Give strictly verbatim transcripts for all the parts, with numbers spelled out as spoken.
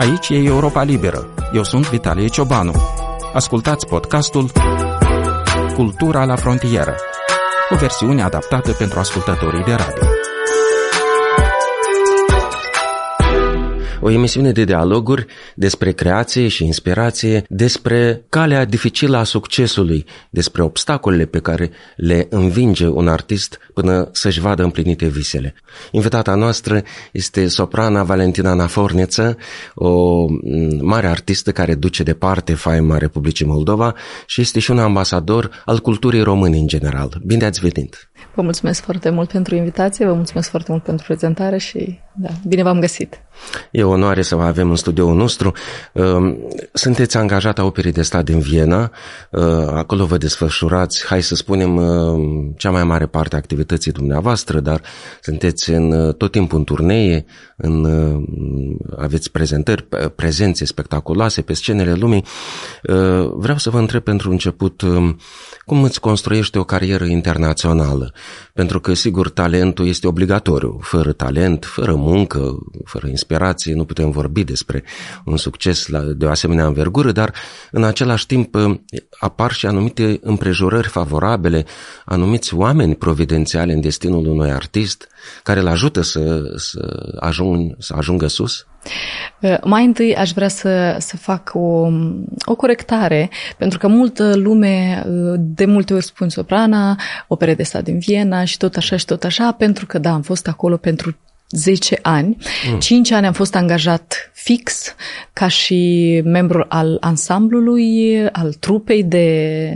Aici e Europa Liberă. Eu sunt Vitalie Ciobanu. Ascultați podcastul Cultura la frontieră, o versiune adaptată pentru ascultătorii de radio. O emisiune de dialoguri despre creație și inspirație, despre calea dificilă a succesului, despre obstacolele pe care le învinge un artist până să-și vadă împlinite visele. Invitata noastră este soprana Valentina Naforniță, o mare artistă care duce departe faima Republicii Moldova și este și un ambasador al culturii române în general. Bine ați venit! Vă mulțumesc foarte mult pentru invitație, vă mulțumesc foarte mult pentru prezentare și da, bine v-am găsit. E o onoare să vă avem în studioul nostru. Sunteți angajat a Operei de Stat din Viena, acolo vă desfășurați, hai să spunem, cea mai mare parte a activității dumneavoastră, dar sunteți în, tot timpul în turnee, în, aveți prezentări, prezențe spectaculoase pe scenele lumii. Vreau să vă întreb pentru început, cum îți construiește o carieră internațională? Pentru că, sigur, talentul este obligatoriu. Fără talent, fără muncă, fără inspirație, nu putem vorbi despre un succes de o asemenea învergură, dar în același timp apar și anumite împrejurări favorabile, anumiți oameni providențiali în destinul unui artist care îl ajută să, să, ajung, să ajungă sus? Mai întâi aș vrea să, să fac o, o corectare, pentru că multă lume de multe ori spun soprana, Opere de Stat din Viena și tot așa și tot așa, pentru că da, am fost acolo pentru zece ani. Mm. cinci ani am fost angajat fix ca și membru al ansamblului, al trupei de,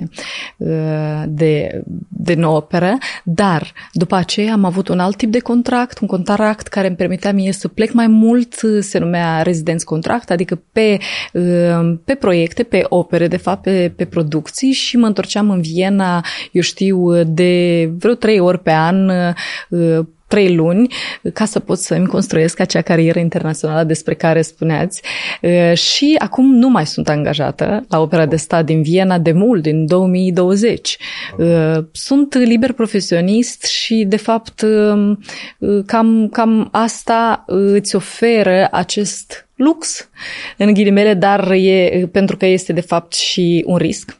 de, de operă, dar după aceea am avut un alt tip de contract, un contract care îmi permitea mie să plec mai mult, se numea rezidenți contract, adică pe, pe proiecte, pe opere, de fapt, pe, pe producții și mă întorceam în Viena, eu știu, de vreo trei ori pe an, trei luni, ca să pot să-mi construiesc acea carieră internațională despre care spuneați. Și acum nu mai sunt angajată la Opera de Stat din Viena de mult, din două mii douăzeci. Sunt liber profesionist și, de fapt, cam, cam asta îți oferă acest lux, în ghilimele, dar e pentru că este, de fapt, și un risc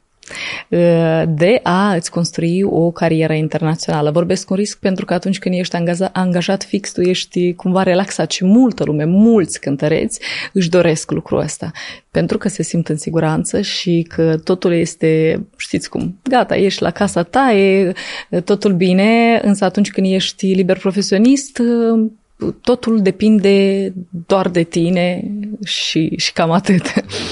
de a îți construi o carieră internațională. Vorbesc un risc pentru că atunci când ești angajat, angajat fix, tu ești cumva relaxat și multă lume, mulți cântăreți își doresc lucrul ăsta pentru că se simt în siguranță și că totul este, știți cum, gata, ești la casa ta, e totul bine, însă atunci când ești liber profesionist, totul depinde doar de tine și, și cam atât.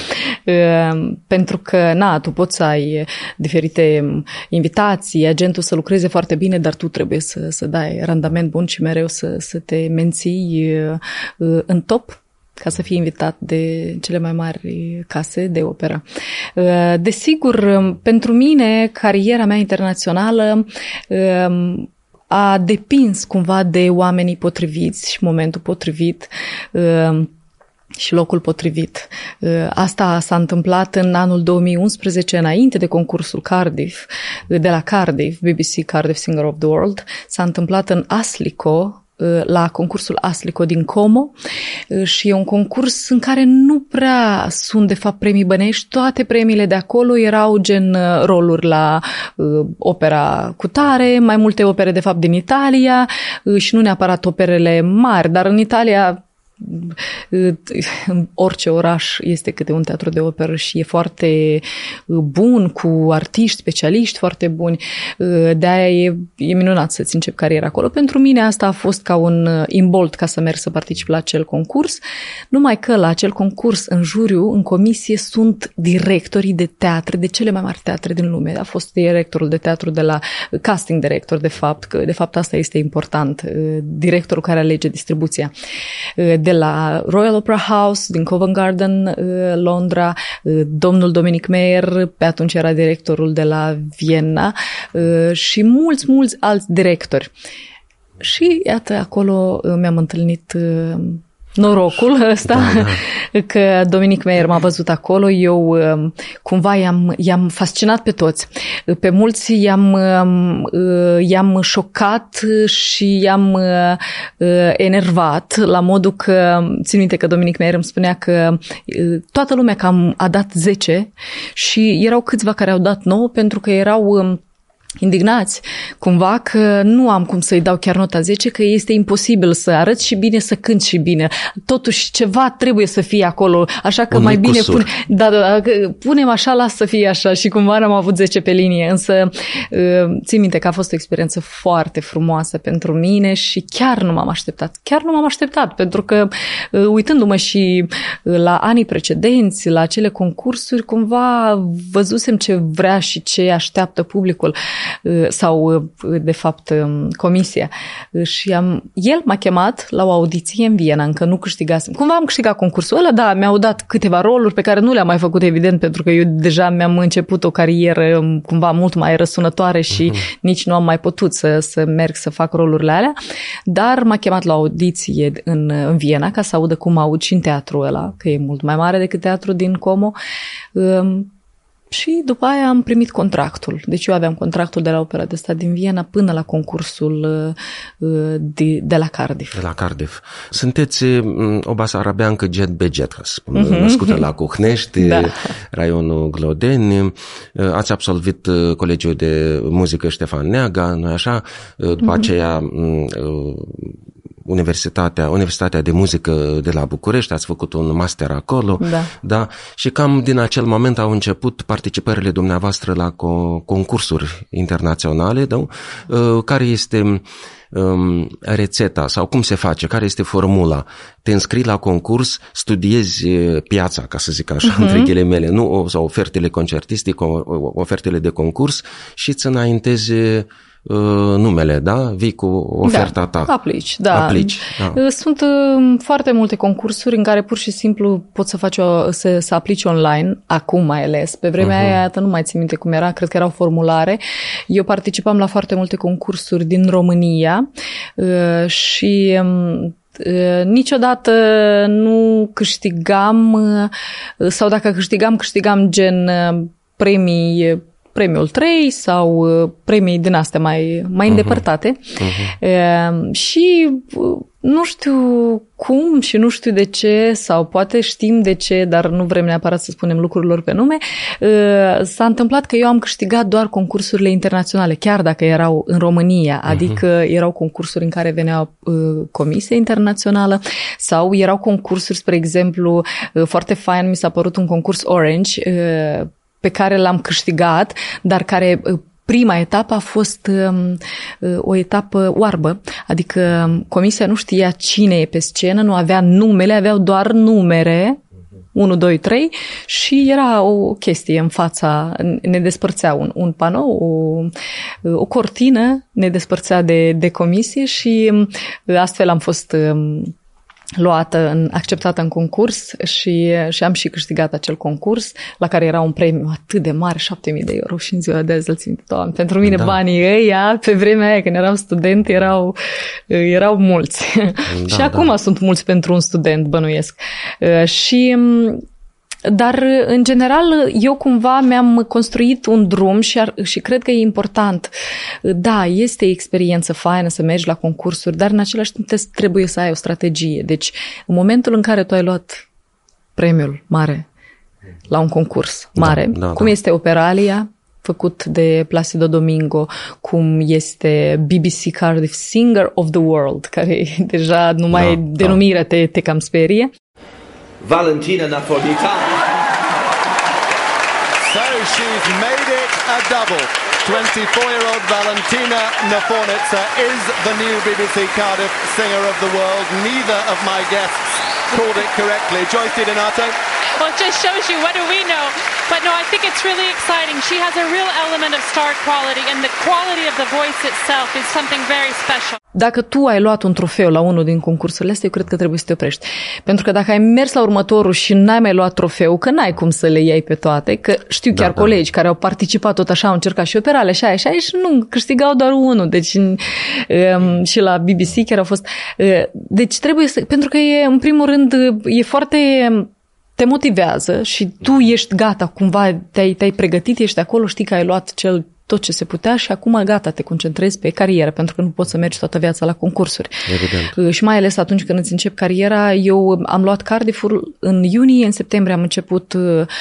Pentru că, na, tu poți să ai diferite invitații, agentul să lucreze foarte bine, dar tu trebuie să, să dai randament bun și mereu să, să te menții în top ca să fii invitat de cele mai mari case de operă. Desigur, pentru mine, cariera mea internațională a depins cumva de oamenii potriviți și momentul potrivit și locul potrivit. Asta s-a întâmplat în anul două mii unsprezece, înainte de concursul Cardiff, de la Cardiff, B B C Cardiff Singer of the World. S-a întâmplat în Aslico, la concursul Aslico din Como și e un concurs în care nu prea sunt de fapt premii bănești, toate premiile de acolo erau gen roluri la uh, opera cutare, mai multe opere de fapt din Italia uh, și nu neapărat operele mari, dar în Italia în orice oraș este câte un teatru de operă și e foarte bun, cu artiști, specialiști foarte buni. De-aia e, e minunat să-ți începi cariera acolo. Pentru mine asta a fost ca un imbold ca să merg să particip la acel concurs, numai că la acel concurs, în juriu, în comisie, sunt directorii de teatre, de cele mai mari teatre din lume. A fost directorul de teatru de la casting director, de fapt, că de fapt asta este important, directorul care alege distribuția. De la Royal Opera House din Covent Garden, Londra, domnul Dominic Meyer, pe atunci era directorul de la Viena și mulți, mulți alți directori. Și iată, acolo mi-am întâlnit norocul ăsta, da, da. Că Dominic Meier m-a văzut acolo. Eu cumva i-am, i-am fascinat pe toți. Pe mulți i-am, i-am șocat și i-am enervat la modul că, țin minte că Dominic Meier îmi spunea că toată lumea cam a dat zece și erau câțiva care au dat nouă pentru că erau indignați cumva că nu am cum să-i dau chiar nota zece, că este imposibil să arăt și bine, să cânt și bine. Totuși ceva trebuie să fie acolo, așa că un mai bine pune, da, da, punem așa, las să fie așa și cumva n-am avut zece pe linie, însă țin minte că a fost o experiență foarte frumoasă pentru mine și chiar nu m-am așteptat. Chiar nu m-am așteptat, pentru că uitându-mă și la anii precedenți, la acele concursuri, cumva văzusem ce vrea și ce așteaptă publicul sau, de fapt, comisia. Și am, el m-a chemat la o audiție în Viena, încă nu câștigasem. Cumva am câștigat concursul ăla, da, mi-au dat câteva roluri pe care nu le-am mai făcut, evident, pentru că eu deja mi-am început o carieră cumva mult mai răsunătoare și uh-huh. nici nu am mai putut să, să merg să fac rolurile alea, dar m-a chemat la audiție în, în Viena ca să audă cum aud și în teatrul ăla, că e mult mai mare decât teatrul din Como. Um, Și după aia am primit contractul. Deci eu aveam contractul de la Opera de Stat din Viena până la concursul de, de la Cardiff. De la Cardiff. Sunteți o basarabeancă jet be jet, ca să spun, mm-hmm. născută la Cuhnești, da. Raionul Glodeni. Ați absolvit Colegiul de Muzică Ștefan Neaga, nu-i așa? După mm-hmm. aceea Universitatea, Universitatea de Muzică de la București, ați făcut un master acolo, da. Da? Și cam din acel moment au început participările dumneavoastră la co- concursuri internaționale, da? Care este um, rețeta sau cum se face, care este formula? Te înscrii la concurs, studiezi piața, ca să zic așa, uh-huh. între ghilimele, nu? Sau ofertele concertistice, ofertele de concurs și îți înaintezi numele, da? Vii cu oferta da, ta. Aplici, da. Aplici, da. Sunt foarte multe concursuri în care pur și simplu poți să faci o, să, să aplici online, acum mai ales. Pe vremea uh-huh. aia, iată, nu mai țin minte cum era, cred că erau formulare. Eu participam la foarte multe concursuri din România și niciodată nu câștigam, sau dacă câștigam, câștigam gen premii premiul trei sau premii din astea mai, mai uh-huh. îndepărtate. Uh-huh. Și nu știu cum și nu știu de ce, sau poate știm de ce, dar nu vrem neapărat să spunem lucrurilor pe nume, s-a întâmplat că eu am câștigat doar concursurile internaționale, chiar dacă erau în România, adică uh-huh. erau concursuri în care venea Comisia Internațională sau erau concursuri, spre exemplu, foarte fain, mi s-a părut un concurs Orange, pe care l-am câștigat, dar care prima etapă a fost um, o etapă oarbă, adică comisia nu știa cine e pe scenă, nu avea numele, aveau doar numere, unu, doi, trei, și era o chestie în fața, ne despărțea un, un panou, o, o cortină, ne despărțea de, de comisie și astfel am fost Um, luată, în, acceptată în concurs și, și am și câștigat acel concurs, la care era un premiu atât de mare, șapte mii de euro, și în ziua de azi îl țin, Doamne, pentru mine da. Banii ăia, pe vremea aia, când eram student, erau, erau mulți. Da, și acum da. Sunt mulți pentru un student, bănuiesc. Și Dar, în general, eu cumva mi-am construit un drum și, ar, și cred că e important. Da, este experiență faină să mergi la concursuri, dar în același timp trebuie să ai o strategie. Deci, în momentul în care tu ai luat premiul mare la un concurs mare, da, da, cum da. este Operalia, făcut de Placido Domingo, cum este B B C Cardiff Singer of the World, care deja numai da, denumirea da. te, te cam sperie. Valentina Napolitano. So she's made it a double. twenty-four-year-old Valentina Napolitano is the new B B C Cardiff Singer of the World. Neither of my guests called it correctly. Joyce DiDonato. Well, it just shows you, what do we know? But no, I think it's really exciting. She has a real element of star quality, and the quality of the voice itself is something very special. dacă tu ai luat un trofeu la unul din concursurile astea, eu cred că trebuie să te oprești. Pentru că dacă ai mers la următorul și n-ai mai luat trofeu, că n-ai cum să le iei pe toate, că știu chiar da, colegi da. care au participat tot așa, au încercat și operale, așa, așa, și nu, câștigau doar unul. Deci um, și la B B C chiar au fost... Uh, deci trebuie să... Pentru că e, în primul rând, e foarte... te motivează și tu ești gata, cumva te-ai, te-ai pregătit, ești acolo, știi că ai luat cel tot ce se putea și acum gata, te concentrezi pe carieră, pentru că nu poți să mergi toată viața la concursuri. Evident. Și mai ales atunci când îți începi cariera, eu am luat Cardiff-ul în iunie, în septembrie am început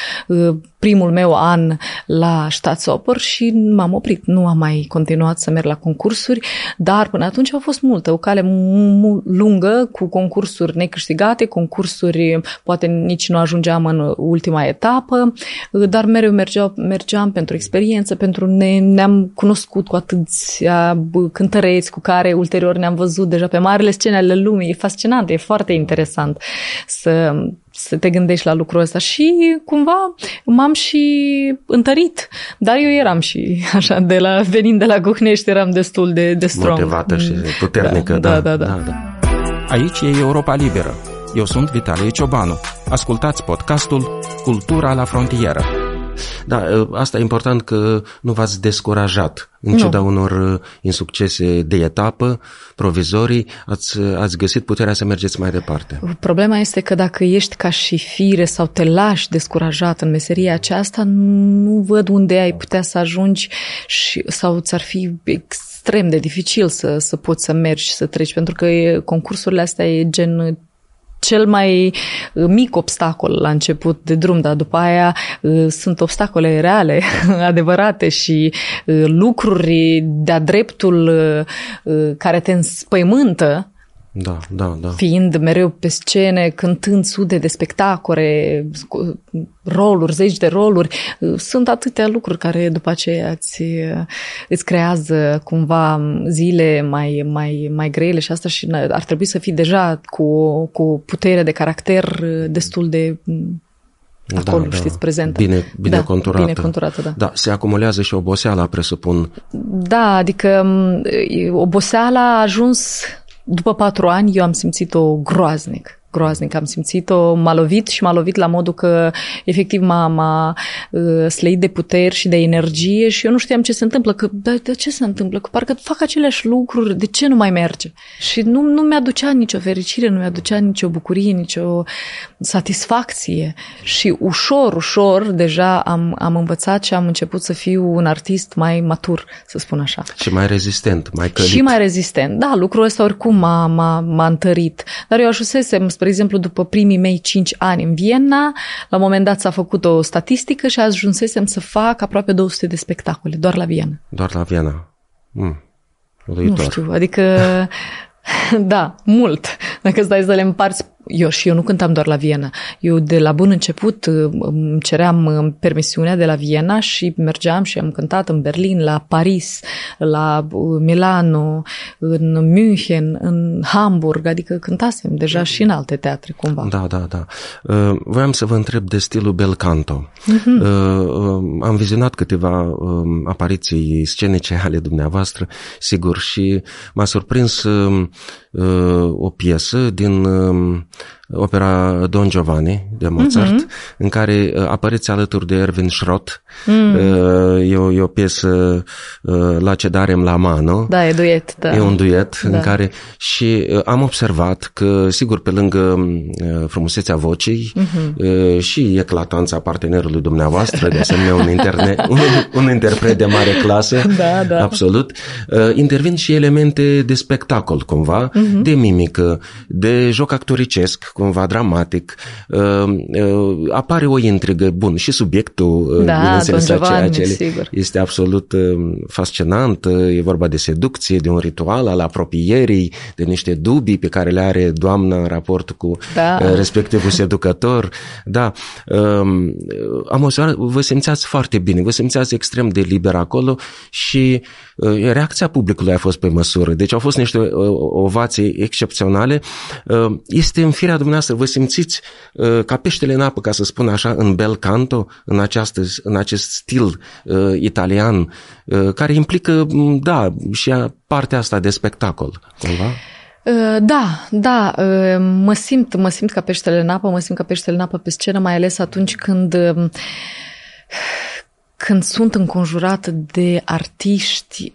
primul meu an la Staatsoper și m-am oprit. Nu am mai continuat să merg la concursuri, dar până atunci a fost multă, o cale lungă cu concursuri necâștigate, concursuri, poate nici nu ajungeam în ultima etapă, dar mereu mergeam, mergeam pentru experiență, pentru ne ne-am cunoscut cu atâția cântăreți cu care ulterior ne-am văzut deja pe marile scene ale lumii. E fascinant, e foarte interesant să, să te gândești la lucrul ăsta și cumva m-am și întărit. Dar eu eram și așa, de la, venind de la Guhnești, eram destul de, de strong. Motivată și puternică. Da, da, da, da. da, da. Aici e Europa Liberă. Eu sunt Vitalie Ciobanu. Ascultați podcastul Cultura la frontieră. Da, asta e important că nu v-ați descurajat. În ciuda nu. unor insuccese de etapă, provizorii, ați, ați găsit puterea să mergeți mai departe. Problema este că dacă ești ca și fire sau te lași descurajat în meseria aceasta, nu văd unde ai putea să ajungi și, sau ți-ar fi extrem de dificil să, să poți să mergi și să treci, pentru că concursurile astea e gen... cel mai mic obstacol la început de drum, dar după aia sunt obstacole reale, adevărate și lucruri de-a dreptul care te înspăimântă, da, da, da. fiind mereu pe scene, cântând sude de spectacole, roluri, zeci de roluri. Sunt atâtea lucruri care după aceea îți, îți creează cumva zile mai, mai, mai grele și asta și ar trebui să fii deja cu, cu putere de caracter destul de acolo, da, știți, prezentă. Bine, bine, da, conturată. bine conturată. Da. Da, se acumulează și oboseala, presupun. Da, adică oboseala a ajuns... După patru ani, eu am simțit-o groaznic. groaznic. Am simțit-o, m-a lovit și m-a lovit la modul că efectiv m-a, m-a uh, slăit de puteri și de energie și eu nu știam ce se întâmplă, că de, de ce se întâmplă, că parcă fac aceleași lucruri, de ce nu mai merge? Și nu, nu mi-aducea nicio fericire, nu mi-aducea nicio bucurie, nicio satisfacție și ușor, ușor deja am, am învățat și am început să fiu un artist mai matur, să spun așa. Și mai rezistent, mai călit. Și mai rezistent, da, lucrul ăsta oricum m-a, m-a, m-a întărit, dar eu ajunsesem, spre exemplu, după primii mei cinci ani în Viena, la un moment dat s-a făcut o statistică și ajunsesem să fac aproape două sute de spectacole, doar la Viena. Doar la Viena. Mm. Nu știu, adică, da, mult. Dacă stai să le împarți, eu și eu nu cântam doar la Viena. Eu de la bun început îmi ceream permisiunea de la Viena și mergeam și am cântat în Berlin, la Paris, la Milano, în München, în Hamburg, adică cântasem deja și în alte teatre, cumva. Da, da, da. Uh, voiam să vă întreb de stilul bel canto. Uh-huh. Uh, uh, am vizionat câteva uh, apariții scenice ale dumneavoastră, sigur, și m-a surprins uh, uh, o piesă din uh, opera Don Giovanni de Mozart, uh-huh. în care uh, apăreți alături de Erwin Schrott. Mm. Uh, e, o, e o piesă uh, La cedarem la mano. Da, e duet. Da. E un duet da. în care și uh, am observat că, sigur, pe lângă uh, frumusețea vocii uh-huh. uh, și eclatanța partenerului dumneavoastră, de asemenea un, interne, un, un interpret de mare clasă, da, da. absolut, uh, intervin și elemente de spectacol, cumva, uh-huh. de mimică, de joc actoricesc, cumva dramatic, uh, uh, apare o intrigă, bun, și subiectul, uh, da, Don Giovanni, acele, sigur. Este absolut uh, fascinant, uh, e vorba de seducție, de un ritual al apropierii, de niște dubii pe care le are doamna în raport cu da. uh, respectivul seducător. Da, uh, am observat, vă simțeați foarte bine, vă simțeați extrem de liber acolo și uh, reacția publicului a fost pe măsură, deci au fost niște uh, ovații excepționale. Uh, este în firea dumneavoastră dumneavoastră vă simțiți uh, ca peștele în apă, ca să spun așa, în bel canto, în, această, în acest stil uh, italian, uh, care implică, da, și partea asta de spectacol, cumva? Da, da, mă simt, mă simt ca peștele în apă, mă simt ca peștele în apă pe scenă, mai ales atunci când, când sunt înconjurată de artiști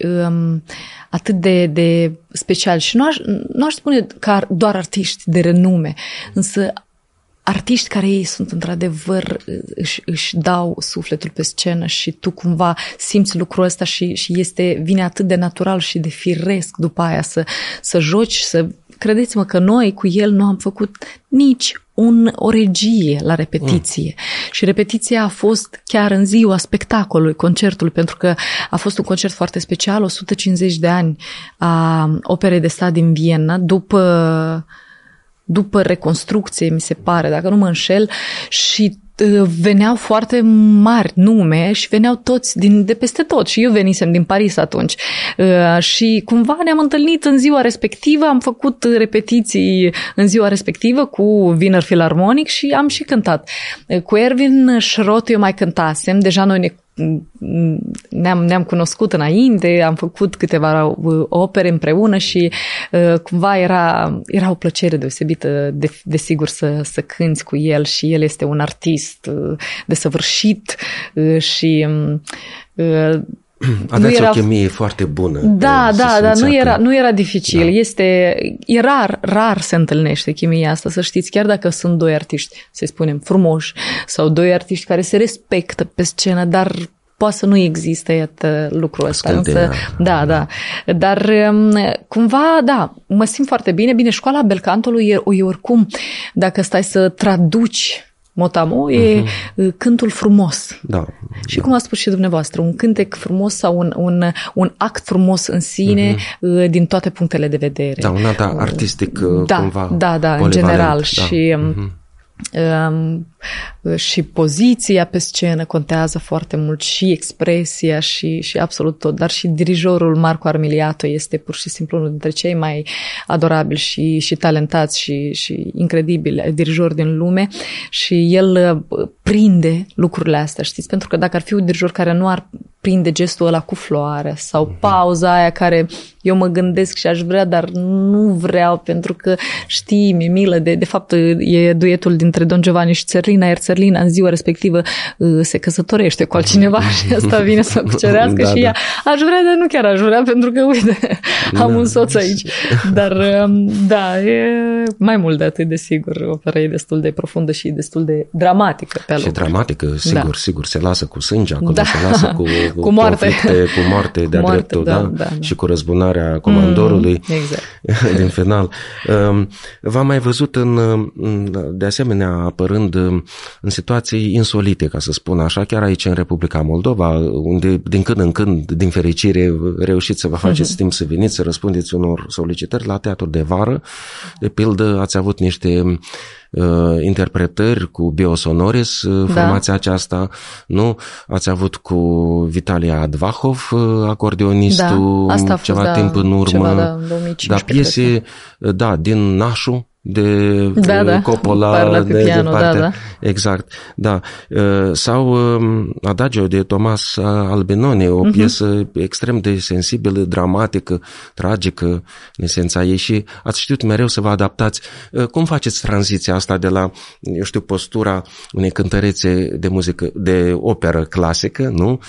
atât de, de speciali. Și nu aș, nu aș spune că doar artiști de renume, însă artiști care ei sunt într-adevăr, își, își dau sufletul pe scenă și tu cumva simți lucrul ăsta și, și este, vine atât de natural și de firesc după aia să, să joci, să... Credeți-mă că noi cu el nu am făcut nici un, o regie la repetiție. Mm. Și repetiția a fost chiar în ziua spectacolului, concertului, pentru că a fost un concert foarte special, o sută cincizeci de ani a Operei de Stat din Viena, după... după reconstrucție, mi se pare, dacă nu mă înșel, și veneau foarte mari nume și veneau toți din, de peste tot. Și eu venisem din Paris atunci. Și cumva ne-am întâlnit în ziua respectivă, am făcut repetiții în ziua respectivă cu Wiener Philharmonic și am și cântat. Cu Erwin Schrott eu mai cântasem, deja noi ne Ne-am, ne-am cunoscut înainte, am făcut câteva opere împreună și uh, cumva era, era o plăcere deosebită, de, desigur, să, să cânți cu el și el este un artist uh, desăvârșit uh, și... Uh, Aveți era... o chimie foarte bună. Da, da, da, nu era, nu era dificil. Da. Este, e rar, rar se întâlnește chimia asta, să știți, chiar dacă sunt doi artiști, să spunem, frumoși, sau doi artiști care se respectă pe scenă, dar poate să nu există, iată, lucrul ăsta. Însă, da, da. Dar cumva, da, mă simt foarte bine. Bine, școala belcantului e, e oricum, dacă stai să traduci motamo, e uh-huh. cântul frumos. Da. Și da. cum a spus și dumneavoastră, un cântec frumos sau un, un, un act frumos în sine, uh-huh. din toate punctele de vedere. Da, un act artistic da, cumva da, da, în general. Da. Și... Uh-huh. Um, și poziția pe scenă contează foarte mult, și expresia și, și absolut tot, dar și dirijorul Marco Armiliato este pur și simplu unul dintre cei mai adorabili și, și talentați și, și incredibili dirijori din lume și el prinde lucrurile astea, știți? Pentru că dacă ar fi un dirijor care nu ar prinde gestul ăla cu floarea sau pauza aia care eu mă gândesc și aș vrea, dar nu vreau pentru că știi, mi-e milă de, de fapt e duetul dintre Don Giovanni și Țărlina, iar Țărlina în ziua respectivă se căsătorește cu altcineva și asta vine să cucerească da, și ea da. Aș vrea, dar nu chiar aș vrea pentru că uite, am da. un soț aici. Dar da, e mai mult de atât, desigur, opera e destul de profundă și destul de dramatică pe și dramatică, sigur, da. sigur, se lasă cu sânge acolo, da. se lasă cu, cu, cu moarte, cu moarte de-a moarte, dreptul, da, da? Da, da. Și cu răzbunarea comandorului mm, exact. din final. V-am mai văzut în, de asemenea apărând în situații insolite, ca să spun așa, chiar aici în Republica Moldova, unde din când în când, din fericire, reușiți să vă faceți mm-hmm. timp să veniți, să răspundeți unor solicitări la teatru de vară. De pildă, ați avut niște Uh, interpretări cu Biosonoris, uh, da. formația aceasta, nu? Ați avut cu Vitalia Advahov, uh, acordionistul, da. Asta a fost, ceva da, timp în urmă. Ceva, da, două mii cincisprezece, da, piese, da, din Nașu, de da, da. Coppola, de, piano, de partea, da, da. exact, da. Sau Adagio de Tomas Albinoni, o uh-huh. piesă extrem de sensibilă, dramatică, tragică, în esența ei și ați știut mereu să vă adaptați. Cum faceți tranziția asta de la, eu știu, postura unei cântărețe de muzică, de operă clasică, nu?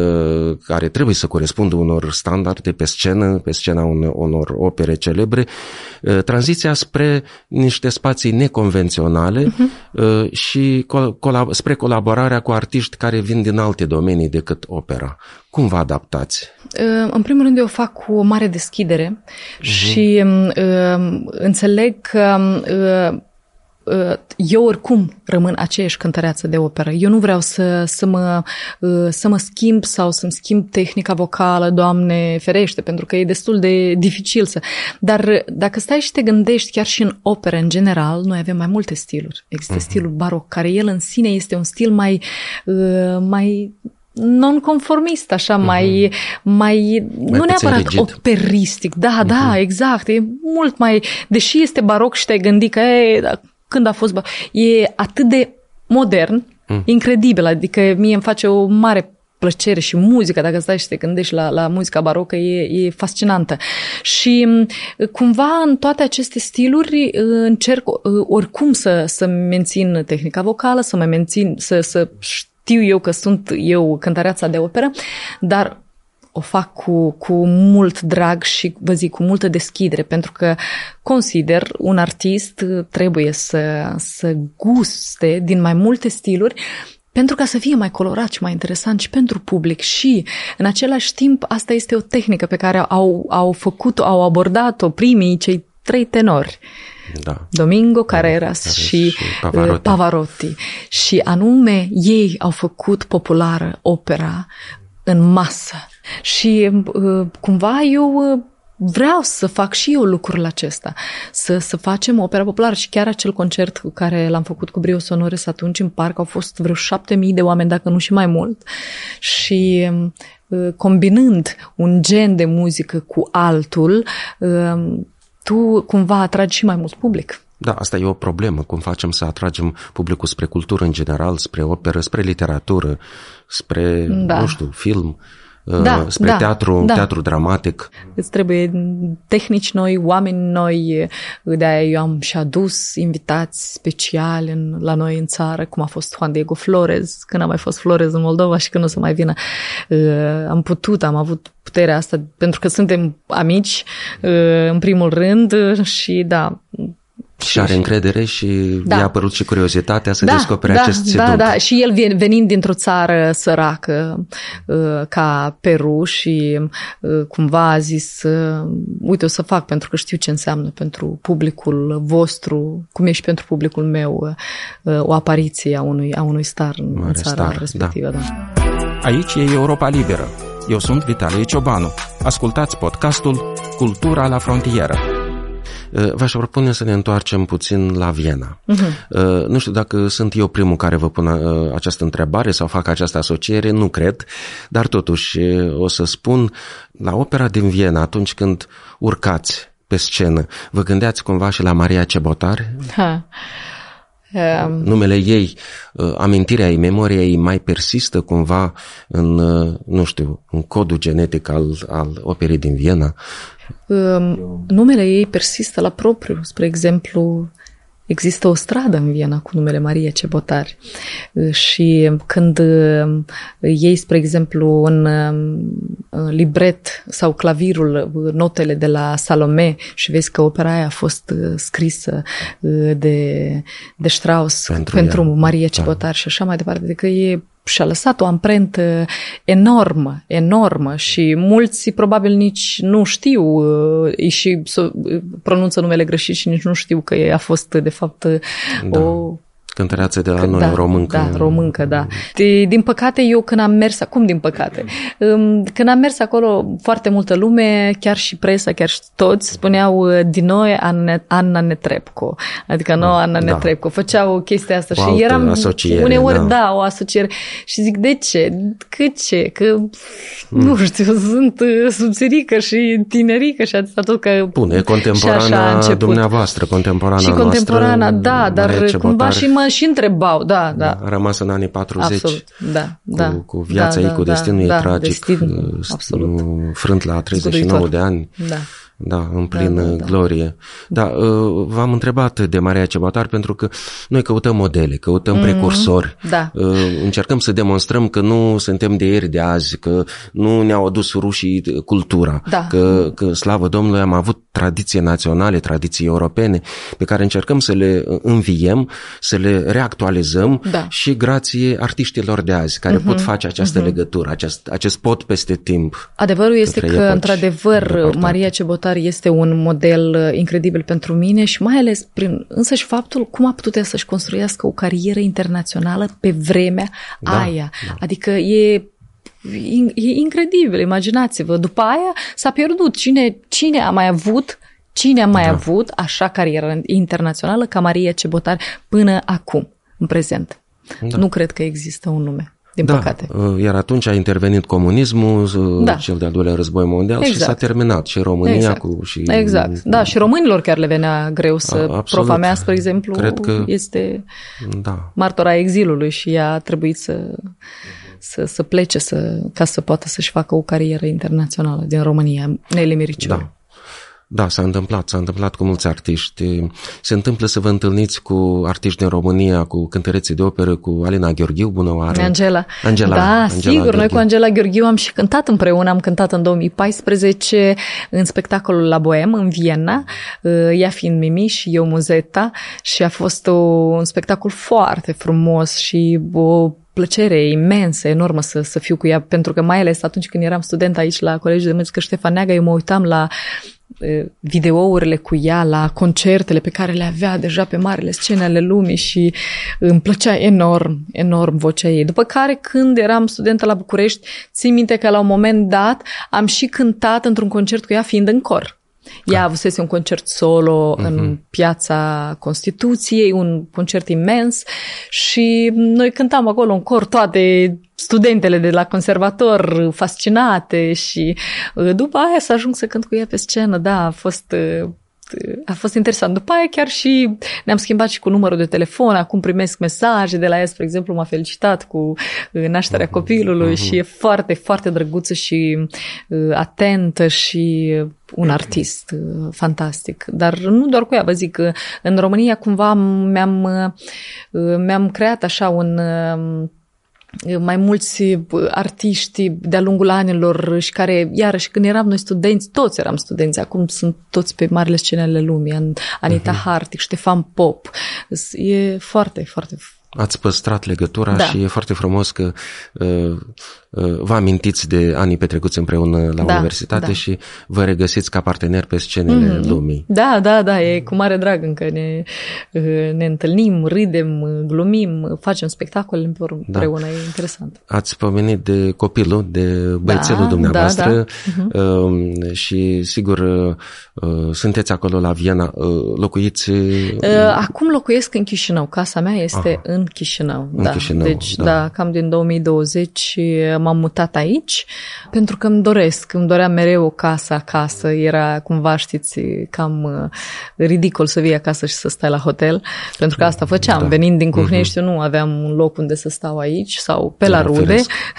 Care trebuie să corespundă unor standarde pe scenă, pe scena unor opere celebre, tranziția spre niște spații neconvenționale uh-huh. și col- spre colaborarea cu artiști care vin din alte domenii decât opera. Cum vă adaptați? În primul rând eu fac cu o mare deschidere uh-huh. și uh, înțeleg că uh, eu oricum rămân aceeași cântăreață de operă. Eu nu vreau să, să, mă, să mă schimb sau să-mi schimb tehnica vocală, Doamne ferește, pentru că e destul de dificil să... Dar dacă stai și te gândești, chiar și în operă în general, noi avem mai multe stiluri. Există uh-huh. stilul baroc, care el în sine este un stil mai... mai non-conformist, așa, uh-huh. mai, mai, mai nu neapărat rigid. Operistic. Da, uh-huh. da, exact. E mult mai... Deși este baroc și te-ai gândit că... E, când a fost... E atât de modern, mm. incredibil, adică mie îmi face o mare plăcere și muzica, dacă stai și te gândești la, la muzica barocă, e, e fascinantă. Și cumva în toate aceste stiluri încerc oricum să, să mențin tehnica vocală, să mă mențin, să, să știu eu că sunt eu cântăreața de operă, dar o fac cu, cu mult drag și, vă zic, cu multă deschidere, pentru că consider un artist trebuie să, să guste din mai multe stiluri pentru ca să fie mai colorat și mai interesant și pentru public și, în același timp, asta este o tehnică pe care au, au făcut-o, au abordat-o primii, cei trei tenori. Da. Domingo, Carreras da, și, și Pavarotti. Pavarotti. Și anume, ei au făcut populară opera în masă. Și cumva eu vreau să fac și eu lucrul acesta, să, să facem opera populară. Și chiar acel concert cu care l-am făcut cu Brio Sonores atunci în parc, au fost vreo șapte mii de oameni, dacă nu și mai mult. Și combinând un gen de muzică cu altul, tu cumva atragi și mai mult public. Da, asta e o problemă, cum facem să atragem publicul spre cultură în general, spre operă, spre literatură, spre, da. nu știu, film, da, spre da, teatru, da. teatru dramatic. Îți trebuie tehnici noi, oameni noi, de-aia eu am și adus invitați speciali în, la noi în țară, cum a fost Juan Diego Flores, când a mai fost Flores în Moldova și când o să mai vină. Am putut, am avut puterea asta, pentru că suntem amici, în primul rând, și da... Și are încredere și da. i-a apărut și curiozitatea să da, descopere da, acest da, ținut. Da, și el venind dintr-o țară săracă ca Peru și cumva a zis, uite, o să fac pentru că știu ce înseamnă pentru publicul vostru, cum e și pentru publicul meu, o apariție a unui, a unui star în Mare țara star, respectivă. Da. Da. Aici e Europa Liberă. Eu sunt Vitalie Ciobanu. Ascultați podcastul Cultura la frontieră. V-aș propune să ne întoarcem puțin la Viena. Uh-huh. Nu știu dacă sunt eu primul care vă pun această întrebare sau fac această asociere, nu cred, dar totuși o să spun, la opera din Viena, atunci când urcați pe scenă, vă gândeați cumva și la Maria Cebotar? Ha. Um... Numele ei, amintirea ei, memoria ei mai persistă cumva în, nu știu, în codul genetic al, al operei din Viena? Um, numele ei persistă la propriu. Spre exemplu, există o stradă în Viena cu numele Maria Cebotar și când iei, spre exemplu, în libret sau clavirul notele de la Salome și vezi că opera aia a fost scrisă de, de Strauss pentru, pentru Maria Cebotar, da. Și așa mai departe, de că e și-a lăsat o amprentă enormă, enormă și mulți probabil nici nu știu și pronunță numele greșit și nici nu știu că a fost de fapt da. o... Cântăreață de la noi, da, româncă. Da, româncă, da. De, din păcate, eu când am mers, acum din păcate, când am mers acolo, foarte multă lume, chiar și presa, chiar și toți, spuneau din noi Anna Netrebko. Adică nu Anna da. Netrebko. Făceau chestia asta o și eram asociere, uneori, da. da, o asociere. Și zic, de ce? Că ce? Că, mm. nu știu, sunt subțirică și tinerică și atâta tot că... Bun, e contemporana dumneavoastră, contemporana și noastră. Și contemporana, da, dar cumva și mă și întrebau, da, da. A rămas în anii patruzeci. Absolut, da, cu, da. Cu viața da, ei, cu da, destinul da, ei tragic, destin, absolut. Frânt la treizeci și nouă de ani. Da. Da, în plină da, da, glorie. Da, v-am întrebat de Maria Cebotar pentru că noi căutăm modele, căutăm mm-hmm. precursori, da. Încercăm să demonstrăm că nu suntem de ieri de azi, că nu ne-au adus rușii cultura, da. că, că, slavă Domnului, am avut tradiții naționale, tradiții europene, pe care încercăm să le înviem, să le reactualizăm da. Și grație artiștilor de azi, care mm-hmm. pot face această mm-hmm. legătură, acest, acest pod peste timp. Adevărul este că, într-adevăr, Maria Cebotar este un model incredibil pentru mine și mai ales prin însăși faptul cum a putut să-și construiască o carieră internațională pe vremea da, aia. Da. Adică e, e incredibil, imaginați-vă. După aia s-a pierdut. Cine, cine a mai avut cine a mai da. avut așa carieră internațională ca Maria Cebotar până acum, în prezent? Da. Nu cred că există un nume. din da, păcate. Iar atunci a intervenit comunismul, da. cel de-al doilea război mondial exact. și s-a terminat și România exact. cu... Și, exact, da, și românilor chiar le venea greu să... Absolut. Profa mea, spre exemplu, Cred că, este da. martora exilului și ea a trebuit să, să, să plece să, ca să poată să-și facă o carieră internațională din România, Neli Miriciu. Da. Da, s-a întâmplat, s-a întâmplat cu mulți artiști. Se întâmplă să vă întâlniți cu artiști din România, cu cântăreții de operă, cu Alina Gheorghiu, bună oară. Angela. Angela. Da, Angela sigur, Gheorghiu. Noi cu Angela Gheorghiu am și cântat împreună, am cântat în două mii paisprezece în spectacolul la Boem, în Viena, ea fiind Mimi și eu Muzeta, și a fost o, un spectacol foarte frumos și o plăcere imensă, enormă să, să fiu cu ea, pentru că mai ales atunci când eram student aici la Colegiul de Muzică Ștefan Neaga, eu mă uitam la videourile cu ea, la concertele pe care le avea deja pe marile scene ale lumii și îmi plăcea enorm, enorm vocea ei. După care, când eram studentă la București, țin minte că la un moment dat am și cântat într-un concert cu ea fiind în cor. Ea avusese un concert solo uh-huh. în Piața Constituției, un concert imens și noi cântam acolo în cor, toate studentele de la conservator fascinate și după aia să ajung să cânt cu ea pe scenă, da, a fost... A fost interesant. După aia chiar și ne-am schimbat și cu numărul de telefon, acum primesc mesaje de la ea, spre exemplu, m-a felicitat cu nașterea uh-huh. copilului uh-huh. și e foarte, foarte drăguță și uh, atentă și un artist uh, fantastic. Dar nu doar cu ea, vă zic, uh, în România cumva mi-am, uh, mi-am creat așa un... Uh, mai mulți artiști de-a lungul anilor și care, iarăși, când eram noi studenți, toți eram studenți, acum sunt toți pe marile scene ale lumii, Anita uh-huh. Hartig, Ștefan Pop, e foarte, foarte... Ați păstrat legătura da. și e foarte frumos că uh, uh, vă amintiți de anii petrecuți împreună la da, universitate da. și vă regăsiți ca parteneri pe scenele mm-hmm. lumii. Da, da, da, e cu mare drag încă ne, ne întâlnim, râdem, glumim, facem spectacole împreună, da. E interesant. Ați pomenit de copilul, de băiețelul da, dumneavoastră da, da. Uh-huh. uh, și sigur uh, sunteți acolo la Viena, uh, locuiți... Uh, Acum locuiesc în Chișinău, casa mea este Aha. în Chișinău. În da. Chișinău, deci, da. da, cam din două mii douăzeci m-am mutat aici, pentru că îmi doresc, îmi dorea mereu o casă acasă, era cumva, știți, cam ridicol să vii acasă și să stai la hotel, pentru că asta făceam, da. Venind din Cuhnești, uh-huh. nu aveam un loc unde să stau aici sau pe la rude.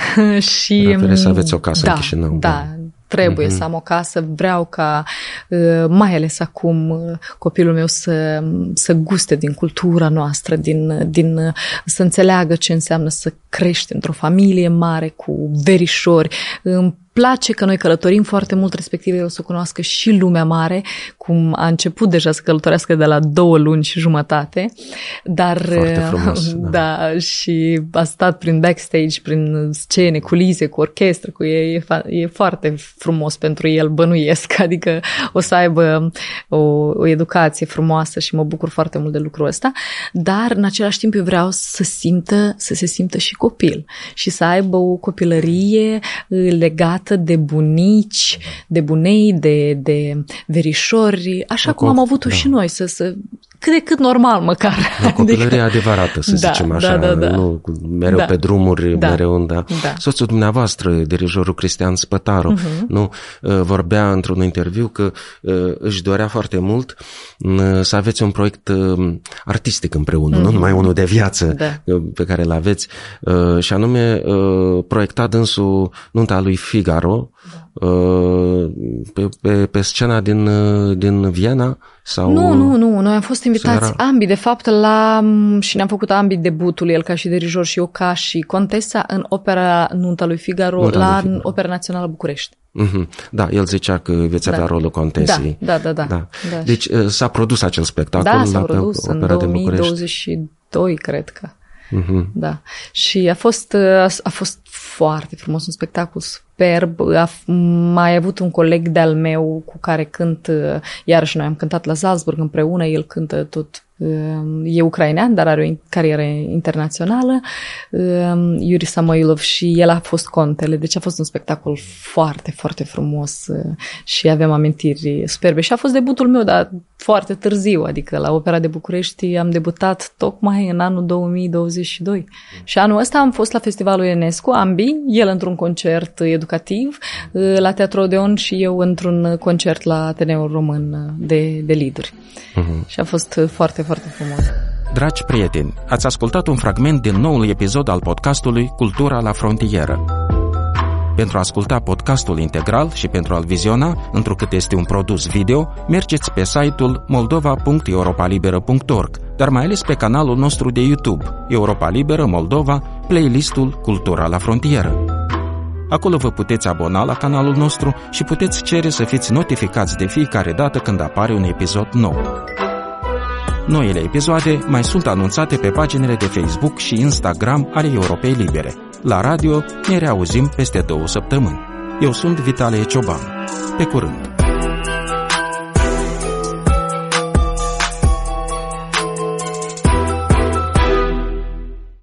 Și era să aveți o casă da, în Chișinău. Da, trebuie uh-huh. să am o casă, vreau ca, mai ales acum, copilul meu să, să guste din cultura noastră, din, din, să înțeleagă ce înseamnă să crești într-o familie mare cu verișori. Îmi place că noi călătorim foarte mult, respectiv eu să cunoască și lumea mare, cum a început deja să călătorească de la două luni și jumătate, dar foarte frumos, da. da, și a stat prin backstage, prin scene, culise, cu orchestră, cu e, e, e foarte frumos pentru el, bănuiesc, adică o să aibă o, o educație frumoasă și mă bucur foarte mult de lucrul ăsta, dar în același timp eu vreau să simtă, să se simtă și copil și să aibă o copilărie legată de bunici, de bunei, de, de verișori, așa cum am avut-o da. și noi, să, să cât de cât normal măcar. O copilărie adică... adevărată, să da, zicem așa, da, da, da. nu mereu da. pe drumuri, da. mereu, da. da. Soțul dumneavoastră, dirijorul Cristian Spătaru, uh-huh. nu, vorbea într-un interviu că își dorea foarte mult să aveți un proiect artistic împreună, uh-huh. nu numai unul de viață da. pe care îl aveți, și anume proiecta dânsul nunta lui Figaro, da. Pe, pe, pe scena din, din Viena? Sau... Nu, nu, nu. Noi am fost invitați era... ambii, de fapt, la și ne-am făcut ambii debutul, el ca și dirijor și eu ca și contesa, în opera Nunta lui Figaro, Nunta la lui Figaro. Opera Națională București. Mm-hmm. Da, el zicea că veți avea da. rolul contesei. Da, da, da, da. da. Deci s-a produs acel spectacol da, s-a la produs opera în de două mii douăzeci și doi, cred că. Mm-hmm. Da. Și a fost, a fost foarte frumos, un spectacol superb. A mai avut un coleg de-al meu cu care cânt, iarăși noi am cântat la Salzburg împreună, el cântă tot E ucrainean, dar are o carieră internațională. Yuri Samoilov și el a fost contele, deci a fost un spectacol foarte, foarte frumos și avem amintiri superbe. Și a fost debutul meu, dar foarte târziu, adică la Opera de București am debutat tocmai în anul două mii douăzeci și doi. Și anul ăsta am fost la Festivalul Ionescu, ambii, el într-un concert educativ la Teatru Odeon și eu într-un concert la Ateneul Român de, de lieduri. Uh-huh. Și a fost foarte, foarte frumos. Dragi prieteni, ați ascultat un fragment din noul episod al podcastului Cultura la frontieră. Pentru a asculta podcastul integral și pentru a-l viziona, întrucât este un produs video, mergeți pe site-ul moldova punct europa liberă punct org, dar mai ales pe canalul nostru de YouTube, Europa Liberă Moldova, playlistul Cultura la frontieră. Acolo vă puteți abona la canalul nostru și puteți cere să fiți notificați de fiecare dată când apare un episod nou. Noile episoade mai sunt anunțate pe paginile de Facebook și Instagram ale Europei Libere. La radio ne reauzim peste două săptămâni. Eu sunt Vitalie Cioban. Pe curând!